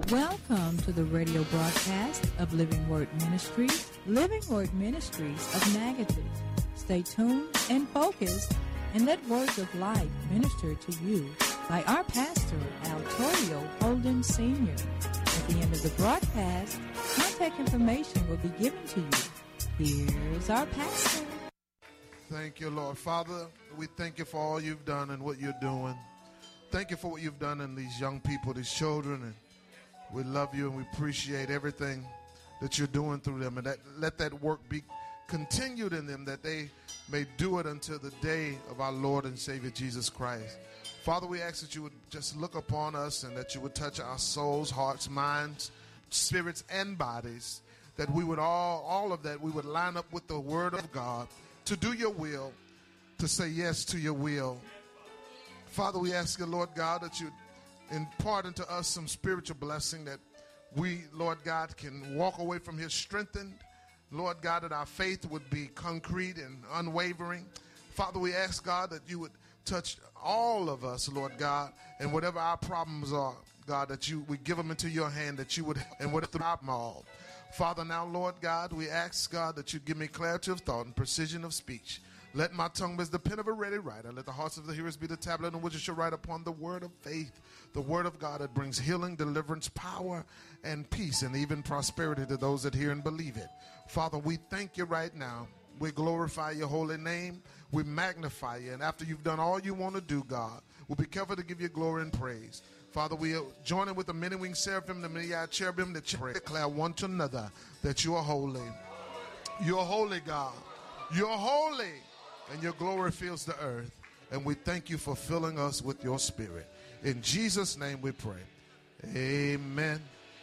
Welcome to the radio broadcast of Living Word Ministries, Living Word Ministries of Natchitoches. Stay tuned and focused, and let words of life minister to you by our pastor, Altorio Holden Sr. At the end of the broadcast, contact information will be given to you. Here's our pastor. Thank you, Lord. Father, we thank you for all you've done and what you're doing. Thank you for what you've done in these young people, these children, and we love you and we appreciate everything that you're doing through them, and let that work be continued in them, that they may do it until the day of our Lord and Savior Jesus Christ. Father, we ask that you would just look upon us and that you would touch our souls, hearts, minds, spirits, and bodies, that we would all of that, we would line up with the word of God to do your will, to say yes to your will. Father, we ask you, Lord God, that you impart into us some spiritual blessing, that we, Lord God, can walk away from here strengthened. Lord God, that our faith would be concrete and unwavering. Father, we ask, God, that you would touch all of us, Lord God, and whatever our problems are, God, that we give them into your hand, that you would, and whatever them all. Father, now, Lord God, we ask, God, that you give me clarity of thought and precision of speech. Let my tongue be as the pen of a ready writer. Let the hearts of the hearers be the tablet on which I shall write upon the word of faith, the word of God that brings healing, deliverance, power, and peace, and even prosperity to those that hear and believe it. Father, we thank you right now. We glorify your holy name. We magnify you. And after you've done all you want to do, God, we'll be careful to give you glory and praise. Father, we are joining with the many winged seraphim, the many-eyed cherubim, that declare one to another that you are holy. You're holy, God. You're holy. And your glory fills the earth. And we thank you for filling us with your spirit. In Jesus' name we pray. Amen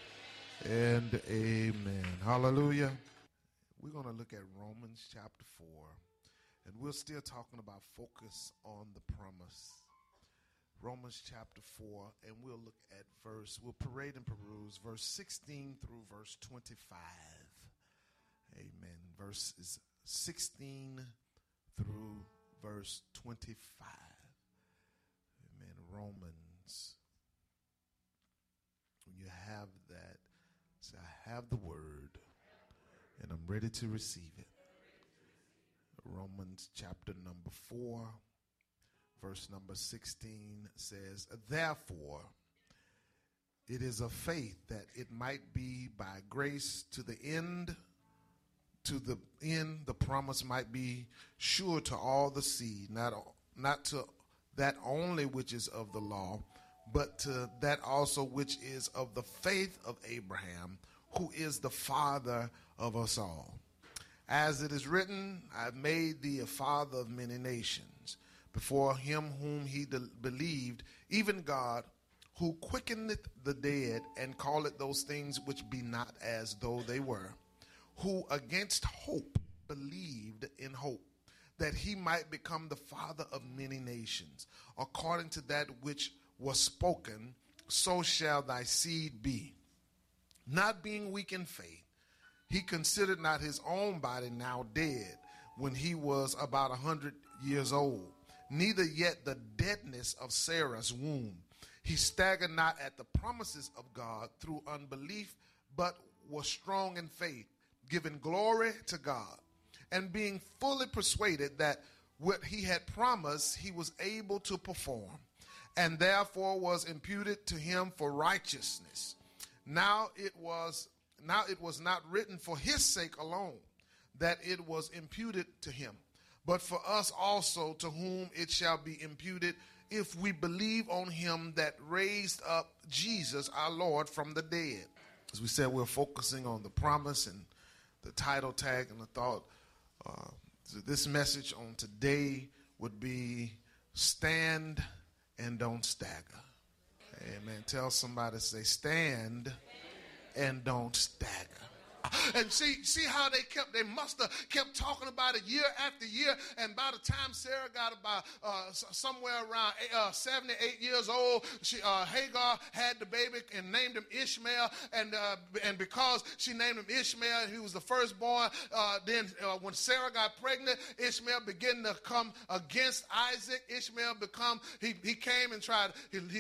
and amen. Hallelujah. We're going to look at Romans chapter 4. And we're still talking about focus on the promise. Romans chapter 4. And we'll look at we'll parade and peruse verse 16 through verse 25. Amen. Verses 16 through verse 25. Amen. Romans. When you have that, say, I have the word and I'm ready to receive it. Romans chapter number 4, verse number 16 says, therefore, it is of faith that it might be by grace to the end the promise might be sure to all the seed, not to that only which is of the law, but to that also which is of the faith of Abraham, who is the father of us all. As it is written, I've made thee a father of many nations, before him whom he believed, even God, who quickeneth the dead, and calleth those things which be not as though they were, who against hope believed in hope, that he might become the father of many nations, according to that which was spoken, so shall thy seed be. Not being weak in faith, he considered not his own body now dead, when he was about 100 years old, neither yet the deadness of Sarah's womb. He staggered not at the promises of God through unbelief, but was strong in faith, giving glory to God, and being fully persuaded that what he had promised he was able to perform, and therefore was imputed to him for righteousness. Now it was not written for his sake alone that it was imputed to him, but for us also, to whom it shall be imputed if we believe on him that raised up Jesus our Lord from the dead. As we said, we're focusing on the promise, and the title tag and the thought, this message on today would be stand and don't stagger. Amen. Tell somebody, say, stand and don't stagger. And see how they must have kept talking about it year after year. And by the time Sarah got about somewhere around 78 years old, Hagar had the baby and named him Ishmael. And because she named him Ishmael, he was the firstborn. Then when Sarah got pregnant, Ishmael began to come against Isaac. Ishmael he came and tried.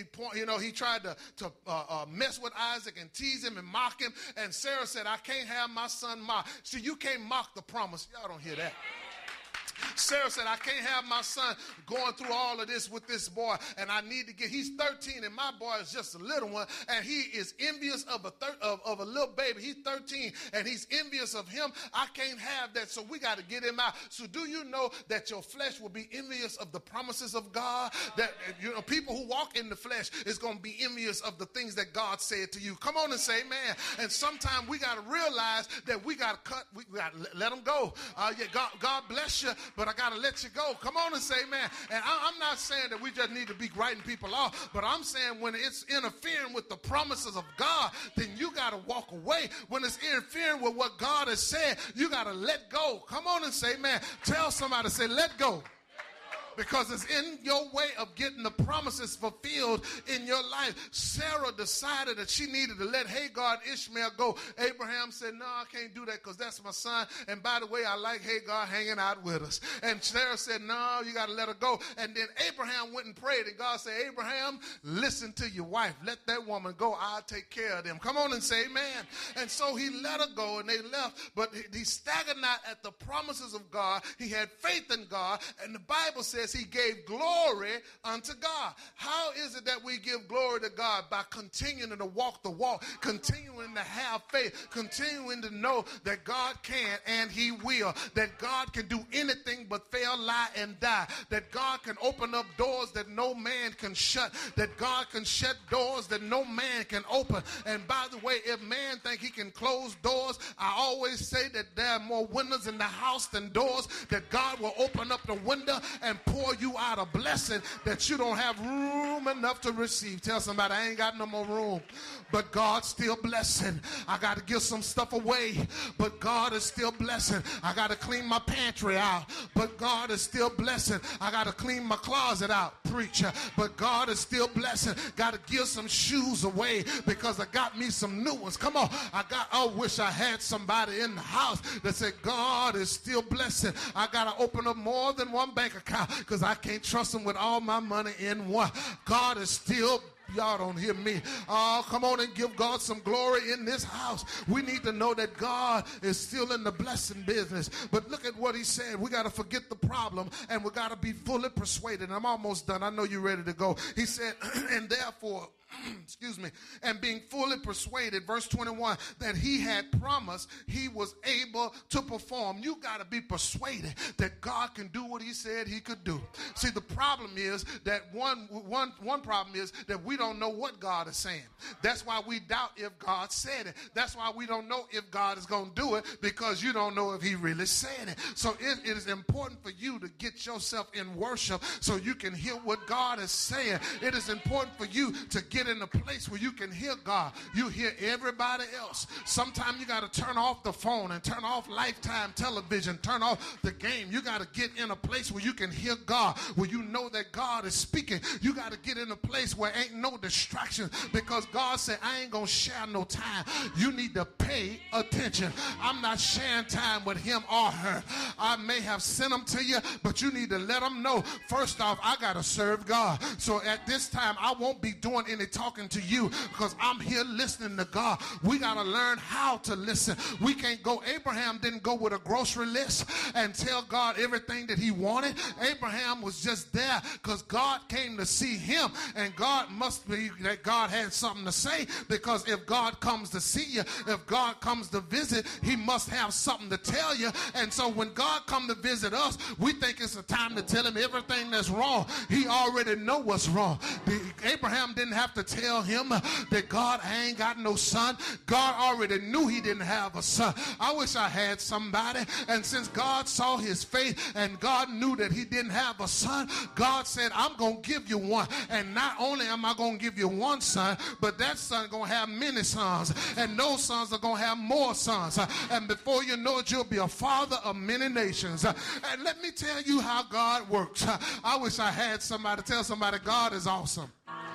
He tried to mess with Isaac and tease him and mock him. And Sarah said, "I can't have my son mocked." See, you can't mock the promise. Y'all don't hear that. Sarah said, "I can't have my son going through all of this with this boy, and I need to he's 13, and my boy is just a little one, and he is envious of a little baby. He's 13, and he's envious of him. I can't have that, so we got to get him out." So do you know that your flesh will be envious of the promises of God? That, people who walk in the flesh is going to be envious of the things that God said to you. Come on and say amen. And sometimes we got to realize that we got to we got to let them go. God bless you, but I got to let you go. Come on and say amen. And I'm not saying that we just need to be writing people off, but I'm saying when it's interfering with the promises of God, then you got to walk away. When it's interfering with what God has said, you got to let go. Come on and say amen. Tell somebody, say, let go. Because it's in your way of getting the promises fulfilled in your life. Sarah decided that she needed to let Hagar and Ishmael go. Abraham said, "No, I can't do that because that's my son. And by the way, I like Hagar hanging out with us." And Sarah said, "No, you got to let her go." And then Abraham went and prayed. And God said, "Abraham, listen to your wife. Let that woman go. I'll take care of them." Come on and say amen. And so he let her go and they left. But he staggered not at the promises of God. He had faith in God. And the Bible says he gave glory unto God. How is it that we give glory to God? By continuing to walk the walk, continuing to have faith, continuing to know that God can and he will, that God can do anything but fail, lie, and die, that God can open up doors that no man can shut, that God can shut doors that no man can open. And by the way, if man think he can close doors, I always say that there are more windows in the house than doors, that God will open up the window and pour you out a blessing that you don't have room enough to receive. Tell somebody, I ain't got no more room, but God's still blessing. I got to give some stuff away, but God is still blessing. I got to clean my pantry out, but God is still blessing. I got to clean my closet out, preacher, but God is still blessing. Got to give some shoes away because I got me some new ones. Come on, I wish I had somebody in the house that said God is still blessing. I got to open up more than one bank account because I can't trust him with all my money in one. God is still, y'all don't hear me. Oh, come on and give God some glory in this house. We need to know that God is still in the blessing business. But look at what he said. We got to forget the problem and we got to be fully persuaded. I'm almost done. I know you're ready to go. He said, and therefore, excuse me, and being fully persuaded, verse 21, that he had promised he was able to perform. You got to be persuaded that God can do what he said he could do. See, the problem is that one problem is that we don't know what God is saying. That's why we doubt if God said it. That's why we don't know if God is going to do it, because you don't know if he really said it. So it is important for you to get yourself in worship so you can hear what God is saying. It is important for you to get in a place where you can hear God. You hear everybody else. Sometimes you got to turn off the phone and turn off Lifetime television, turn off the game. You got to get in a place where you can hear God, where you know that God is speaking. You got to get in a place where ain't no distractions, because God said, I ain't going to share no time. You need to pay attention. I'm not sharing time with him or her. I may have sent them to you, but you need to let them know, first off, I got to serve God. So at this time, I won't be doing any talking to you because I'm here listening to God. We got to learn how to listen. We can't go. Abraham didn't go with a grocery list and tell God everything that he wanted. Abraham was just there because God came to see him, and God must be that God had something to say, because if God comes to see you, if God comes to visit, he must have something to tell you. And so when God comes to visit us, we think it's a time to tell him everything that's wrong. He already know what's wrong. Abraham didn't have to to tell him that God ain't got no son. God already knew he didn't have a son. I wish I had somebody. And since God saw his faith and God knew that he didn't have a son, God said, I'm going to give you one. And not only am I going to give you one son, but that son going to have many sons. And those sons are going to have more sons. And before you know it, you'll be a father of many nations. And let me tell you how God works. I wish I had somebody tell somebody God is awesome.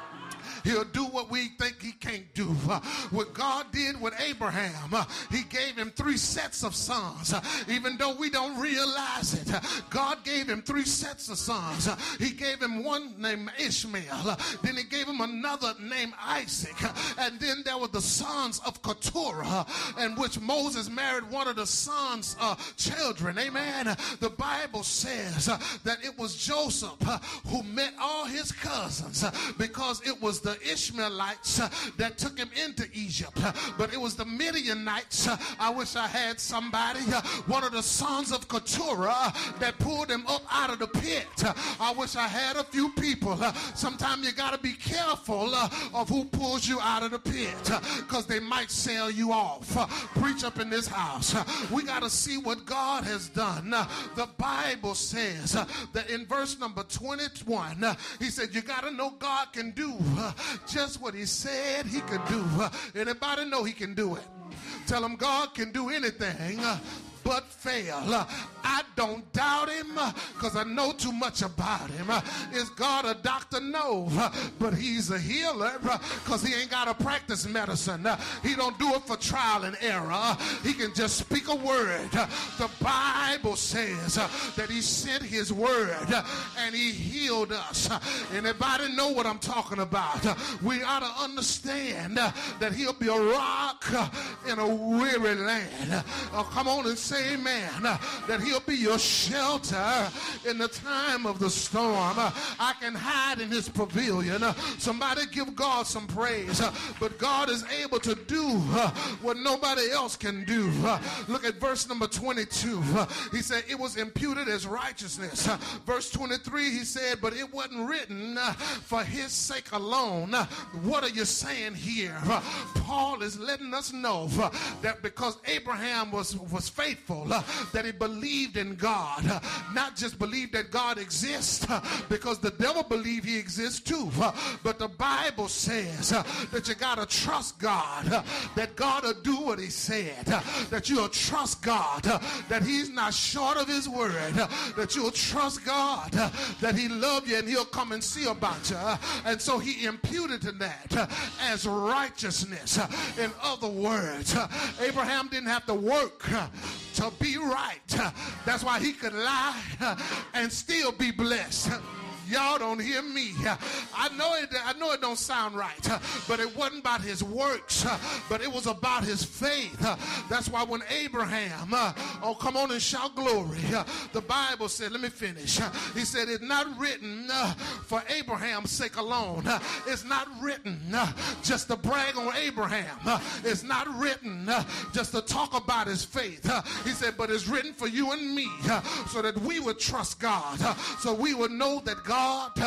He'll do what we think he can't do. What God did with Abraham, he gave him 3 sets of sons. Even though we don't realize it, God gave him 3 sets of sons. He gave him one named Ishmael. Then he gave him another named Isaac. And then there were the sons of Keturah, in which Moses married one of the sons' children. Amen. The Bible says that it was Joseph who met all his cousins because it was the Ishmaelites that took him into Egypt, but it was the Midianites. I wish I had somebody, one of the sons of Keturah, that pulled him up out of the pit. I wish I had a few people. Sometimes you got to be careful of who pulls you out of the pit, because they might sell you off. Preach up in this house. We got to see what God has done. The Bible says that in verse number 21, he said, you got to know God can do just what he said he could do. Anybody know he can do it? Tell him God can do anything but fail. I don't doubt him because I know too much about him. Is God a doctor? No, but he's a healer because he ain't got to practice medicine. He don't do it for trial and error. He can just speak a word. The Bible says that he sent his word and he healed us. Anybody know what I'm talking about? We ought to understand that he'll be a rock in a weary land. Come on and say amen. That he'll be your shelter in the time of the storm. I can hide in his pavilion. Somebody give God some praise. But God is able to do what nobody else can do. Look at verse number 22. He said it was imputed as righteousness. Verse 23, he said, but it wasn't written for his sake alone. What are you saying here? Paul is letting us know that because Abraham was faithful, that he believed in God, not just believed that God exists, because the devil believed he exists too, but the Bible says that you got to trust God, that God will do what he said, that you'll trust God, that he's not short of his word, that you'll trust God, that he loves you and he'll come and see about you. And so he imputed to that as righteousness. In other words, Abraham didn't have to work to be right. That's why he could lie and still be blessed. Y'all don't hear me. I know it don't sound right, but it wasn't about his works, but it was about his faith. That's why when Abraham, oh, come on and shout glory. The Bible said, let me finish. He said, it's not written for Abraham's sake alone. It's not written just to brag on Abraham. It's not written just to talk about his faith. He said, but it's written for you and me so that we would trust God, so we would know that God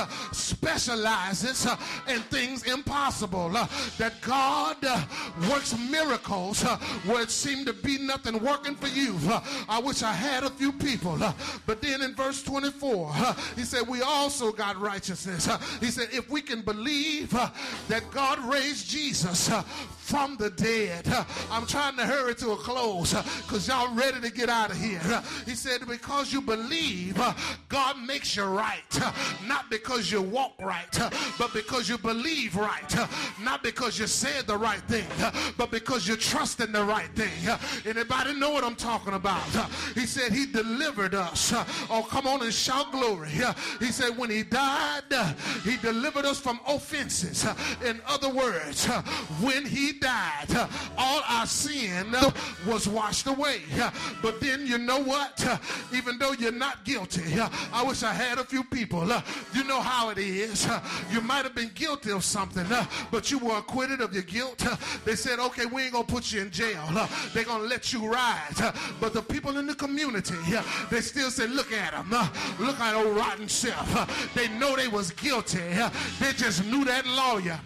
specializes in things impossible, that God works miracles where it seemed to be nothing working for you. I wish I had a few people. But then in verse 24, he said, we also got righteousness. He said, if we can believe that God raised Jesus from the dead. I'm trying to hurry to a close because y'all ready to get out of here. He said, because you believe, God makes you right. Not because you walk right, but because you believe right. Not because you said the right thing, but because you trust in the right thing. Anybody know what I'm talking about? He said he delivered us. Oh, come on and shout glory. He said when he died, he delivered us from offenses. In other words, when he died, all our sin was washed away. But then you know what? Even though you're not guilty, I wish I had a few people. You know how it is. You might have been guilty of something, but you were acquitted of your guilt. They said, okay, we ain't gonna put you in jail. They're gonna let you ride. But the people in the community, they still say, look at them. Look at old rotten self. They know they was guilty. They just knew that lawyer.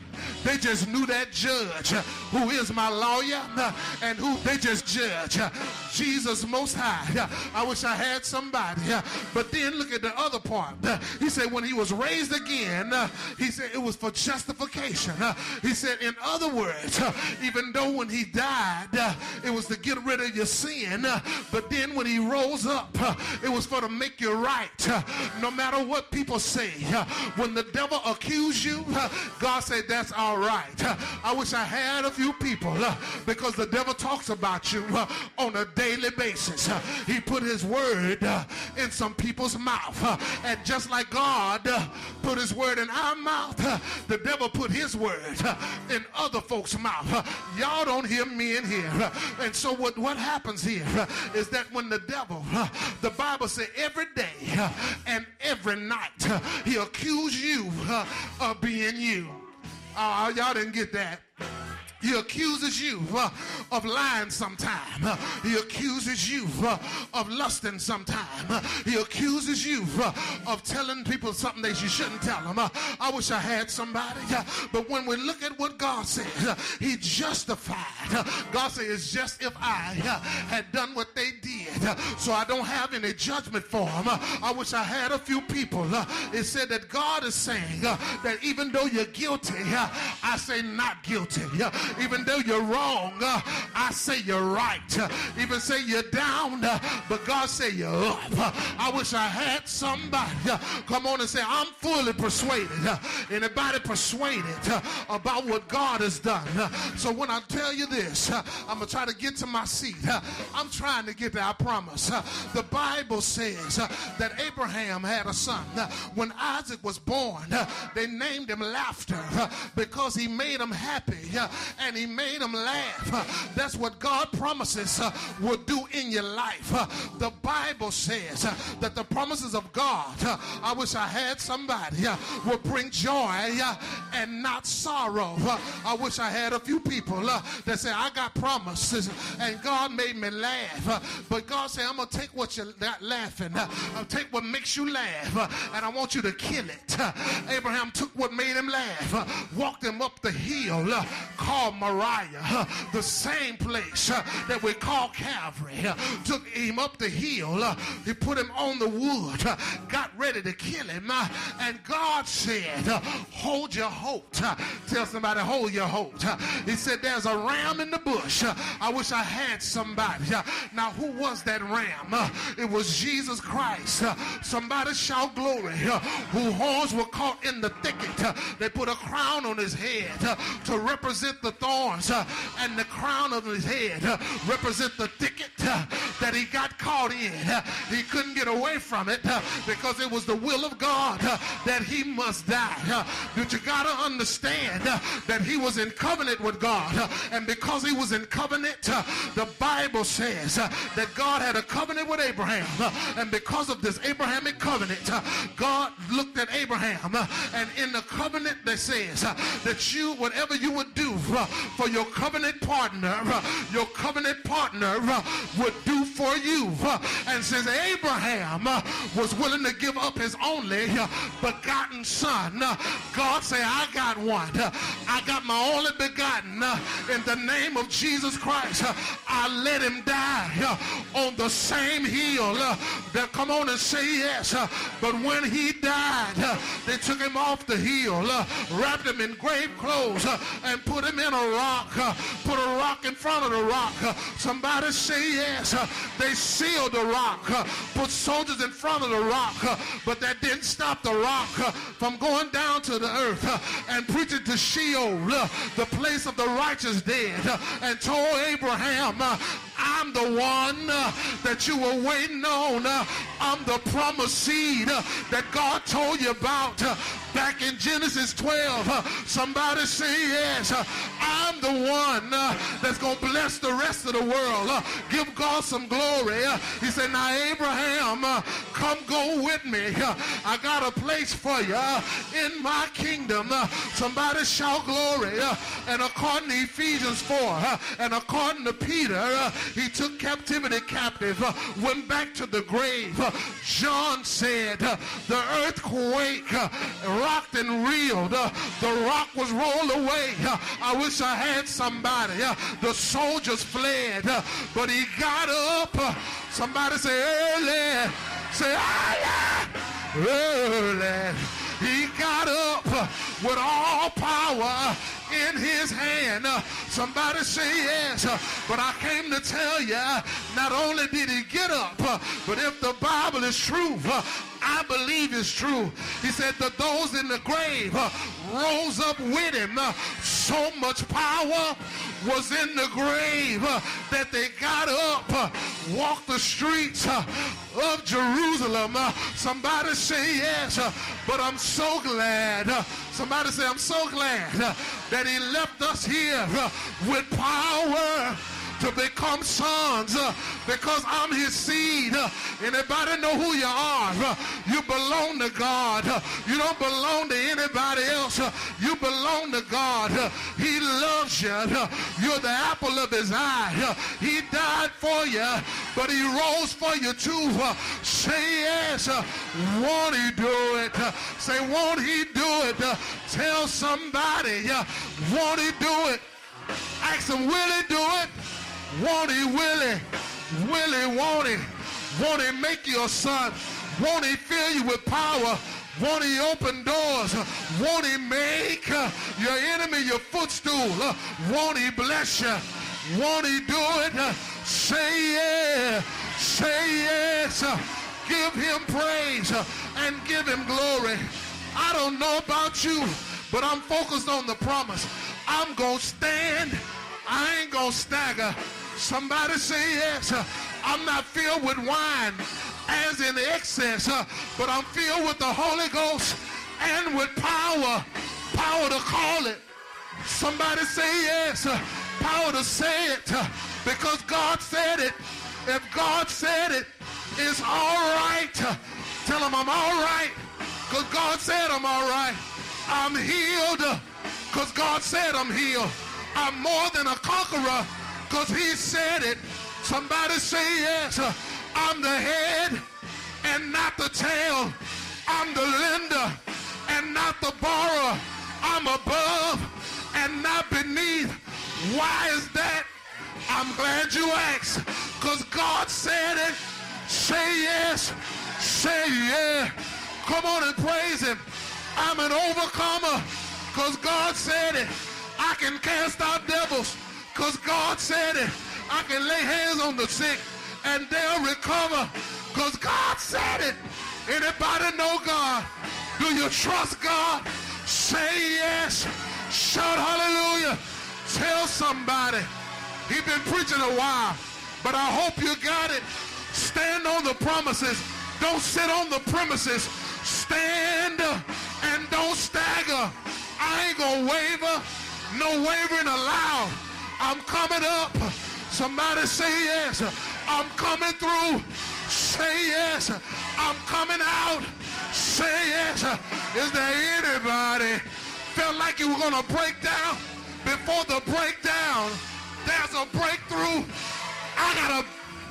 they just knew that judge who is my lawyer and who they just judge. Jesus Most High. I wish I had somebody. But then look at the other part. He said when he was raised again, he said it was for justification. He said, in other words, even though when he died, it was to get rid of your sin, but then when he rose up, it was for to make you right. No matter what people say, when the devil accused you, God said, that's all right. I wish I had a few people, because the devil talks about you on a daily basis. He put his word in some people's mouth, and just like God put his word in our mouth, the devil put his word in other folks' mouth. Y'all don't hear me in here. And so what happens here is that when the devil, the Bible says every day and every night, he accused you of being you. Y'all didn't get that. He accuses you of lying sometime. He accuses you of lusting sometime. He accuses you of telling people something that you shouldn't tell them. I wish I had somebody. But when we look at what God says, he justified. God says it's just if I had done what they did, so I don't have any judgment for them. I wish I had a few people. It said that God is saying that even though you're guilty, I say not guilty. Even though you're wrong, I say you're right. Even say you're down, but God say you're up. I wish I had somebody come on and say, I'm fully persuaded. Anybody persuaded about what God has done? So when I tell you this, I'm going to try to get to my seat. I'm trying to get there, I promise. The Bible says that Abraham had a son. When Isaac was born, they named him Laughter because he made him happy and he made them laugh. That's what God promises will do in your life. The Bible says that the promises of God, I wish I had somebody, will bring joy and not sorrow. I wish I had a few people that say, I got promises and God made me laugh. But God said, I'm going to take what you're laughing. I'll take what makes you laugh and I want you to kill it. Abraham took what made him laugh, walked him up the hill called Moriah, the same place that we call Calvary. Took him up the hill, he put him on the wood, got ready to kill him, and God said, hold your hope. Tell somebody, hold your hope. He said, there's a ram in the bush. I wish I had somebody. Now who was that ram? It was Jesus Christ. Somebody shout glory. Whose horns were caught in the thicket. They put a crown on his head to represent the thorns, and the crown of his head represent the thicket that he got caught in. He couldn't get away from it because it was the will of God that he must die. But you got to understand that he was in covenant with God, and because he was in covenant, the Bible says that God had a covenant with Abraham, and because of this Abrahamic covenant, God looked at Abraham, and in the covenant that says that you, whatever you would do for your covenant partner would do for you. And since Abraham was willing to give up his only begotten son, God said, I got one. I got my only begotten. In the name of Jesus Christ, I let him die on the same hill. That come on and say yes. But when he died, they took him off the hill, wrapped him in grave clothes, and put him in a rock. Put a rock in front of the rock. Somebody say yes. They sealed the rock, put soldiers in front of the rock, but that didn't stop the rock from going down to the earth and preaching to Sheol, the place of the righteous dead, and told Abraham, I'm the one that you were waiting on. I'm the promised seed that God told you about back in Genesis 12. Somebody say yes. I'm the one that's going to bless the rest of the world. Give God some glory. He said, now Abraham, come go with me. I got a place for you in my kingdom. Somebody shout glory. And according to Ephesians 4, and according to Peter, he took captivity captive, went back to the grave, John said the earthquake rocked and reeled. The rock was rolled away. I wish I had somebody. The soldiers fled, but he got up. Somebody say early. Say early. He got up with all power in his hand. Somebody say yes. But I came to tell you, not only did he get up, but if the Bible is true, I believe it's true. He said that those in the grave rose up with him. So much power was in the grave that they got up, walked the streets of Jerusalem. Somebody say yes. But I'm so glad. Somebody say, I'm so glad that he left us here with power to become sons, because I'm his seed. Anybody know who you are? You belong to God. You don't belong to anybody else. You belong to God. He loves you. You're the apple of his eye. He died for you, but he rose for you too. Say yes. Won't he do it? Say, won't he do it? Tell somebody, won't he do it? Ask him, will he do it? Won't he, will he? Will he, won't he? Won't he make you a son? Won't he fill you with power? Won't he open doors? Won't he make your enemy your footstool? Won't he bless you? Won't he do it? Say yes. Say yes. Give him praise and give him glory. I don't know about you, but I'm focused on the promise. I'm going to stand. I ain't going to stagger. Somebody say yes. I'm not filled with wine as in excess, but I'm filled with the Holy Ghost and with power. Power to call it. Somebody say yes. Power to say it, because God said it. If God said it, it's all right. Tell him I'm all right, because God said I'm all right. I'm healed, because God said I'm healed. I'm more than a conqueror, because he said it. Somebody say yes. I'm the head and not the tail. I'm the lender and not the borrower. I'm above and not beneath. Why is that? I'm glad you asked, because God said it. Say yes. Say yeah. Come on and praise him. I'm an overcomer, because God said it. I can cast out devils, because God said it. I can lay hands on the sick and they'll recover, because God said it. Anybody know God? Do you trust God? Say yes. Shout hallelujah. Tell somebody. He's been preaching a while, but I hope you got it. Stand on the promises. Don't sit on the premises. Stand and don't stagger. I ain't gonna waver. No wavering allowed. I'm coming up. Somebody say yes. I'm coming through. Say yes. I'm coming out. Say yes. Is there anybody felt like you were going to break down? Before the breakdown, there's a breakthrough. I got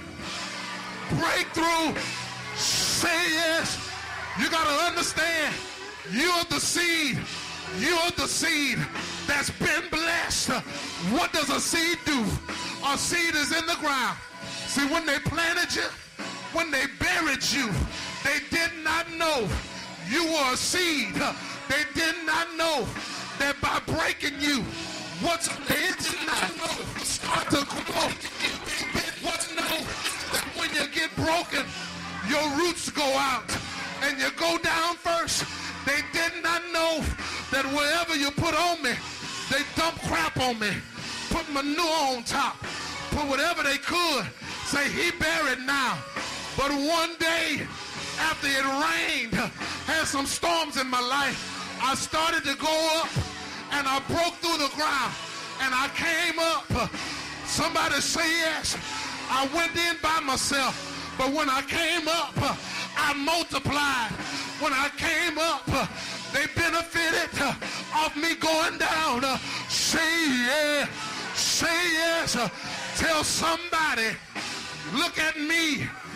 a breakthrough. Say yes. You got to understand, you're the seed. You're the seed that's been blessed. What does a seed do? A seed is in the ground. See, when they planted you, when they buried you, they did not know you were a seed. They did not know that by breaking you, they did not know start to grow. What's know that when you get broken, your roots go out and you go down first. They did not know that wherever you put on me, they dump crap on me, put manure on top, put whatever they could. Say, he buried now. But one day, after it rained, had some storms in my life, I started to go up, and I broke through the ground, and I came up. Somebody say yes. I went in by myself, but when I came up, I multiplied. When I came up, they benefited off me going down. Say yes. Say yes. Tell somebody, look at me.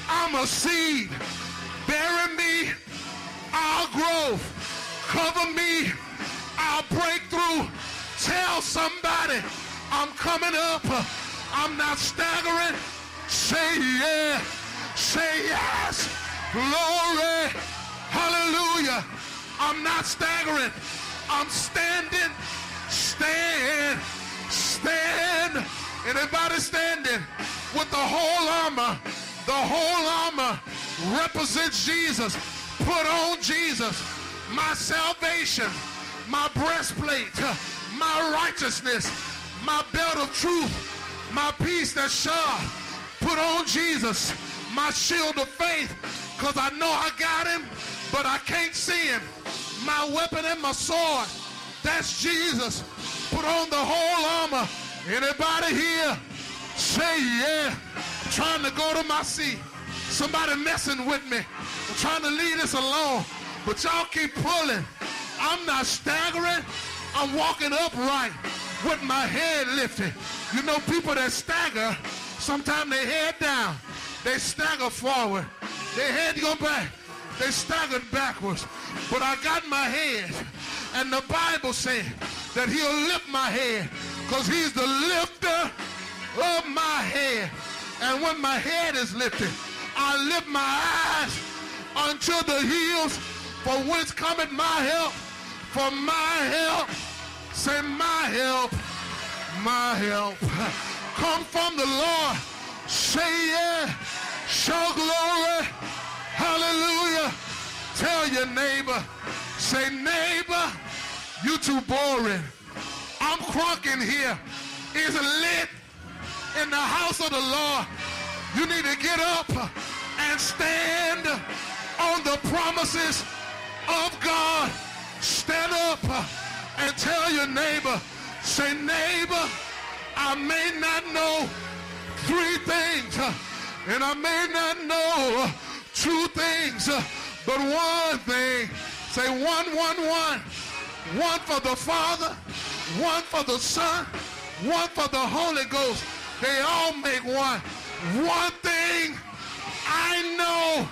I'm a seed. Bury me, I'll grow. Cover me, I'll break through. Tell somebody I'm coming up. I'm not staggering. Say yeah. Say yes. Glory. Hallelujah. I'm not staggering. I'm standing. Stand. Stand. Anybody standing with the whole armor? The whole armor represents Jesus. Put on Jesus. My salvation, my breastplate, my righteousness, my belt of truth, my peace that's sharp. Put on Jesus. My shield of faith, because I know I got him, but I can't see him. My weapon and my sword, that's Jesus. Put on the whole armor. Anybody here? Say yeah. I'm trying to go to my seat. Somebody messing with me. I'm trying to leave this alone, but y'all keep pulling. I'm not staggering. I'm walking upright with my head lifted. You know, people that stagger, sometimes they head down. They stagger forward. Their head go back. They staggered backwards. But I got my head. And the Bible said that he'll lift my head because he's the lifter of my head. And when my head is lifted, I lift my eyes unto the hills for whence cometh my help. For my help, say my help come from the Lord. Say yeah. Show glory. Hallelujah. Tell your neighbor. Say, neighbor, you too boring. I'm crunk in here. It's lit in the house of the Lord. You need to get up and stand on the promises of God. Stand up and tell your neighbor. Say, neighbor, I may not know 3 things. And I may not know 2 things, but 1 thing. Say 1, 1, 1. 1 for the Father, 1 for the Son, 1 for the Holy Ghost. They all make 1. 1 thing I know.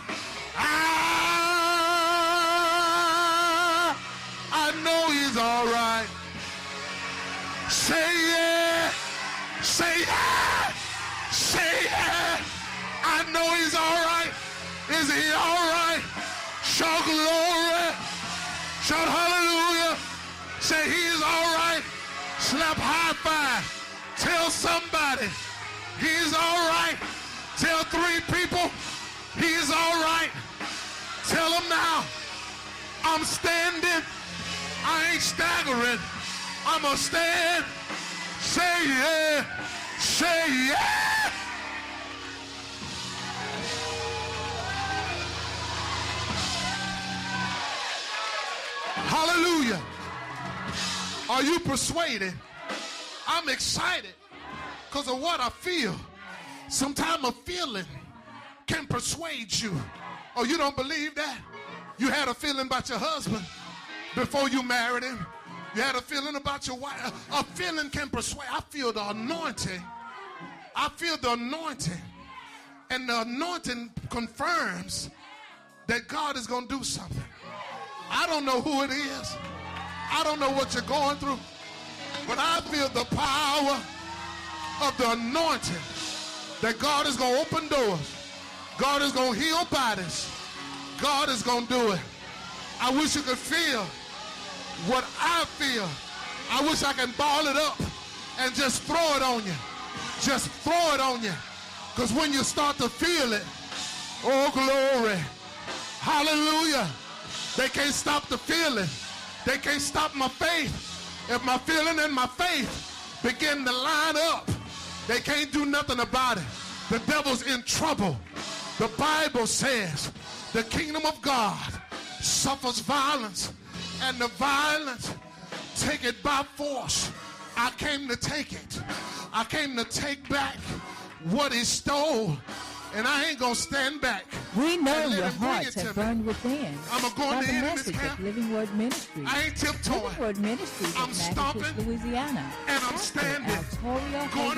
I know he's all right. Say yeah. Say yeah. Say yeah. I know he's all right. Is he all right? Shout glory. Shout hallelujah. Say he's all right. Slap high five. Tell somebody he's all right. Tell 3 people he's all right. Tell them now. I'm standing. I ain't staggering. I'm a stand. Say yeah. Say yeah. Hallelujah. Are you persuaded? I'm excited because of what I feel. Sometimes a feeling can persuade you. Oh, you don't believe that? You had a feeling about your husband before you married him. You had a feeling about your wife. A feeling can persuade. I feel the anointing. I feel the anointing. And the anointing confirms that God is going to do something. I don't know who it is. I don't know what you're going through. But I feel the power of the anointing that God is going to open doors. God is going to heal bodies. God is going to do it. I wish you could feel what I feel. I wish I can ball it up and just throw it on you. Just throw it on you. Because when you start to feel it, oh glory, hallelujah, they can't stop the feeling. They can't stop my faith. If my feeling and my faith begin to line up, they can't do nothing about it. The devil's in trouble. The Bible says the kingdom of God suffers violence, and the violence take it by force. I came to take it. I came to take back what he stole, and I ain't gonna stand back. We know your hearts have burned within. I'm going to the end this message camp. of Living Word Ministries. I ain't tiptoeing. Living Word Ministries I'm of stomping, Natchitoches, Louisiana. and I'm Pastor standing, Altoria going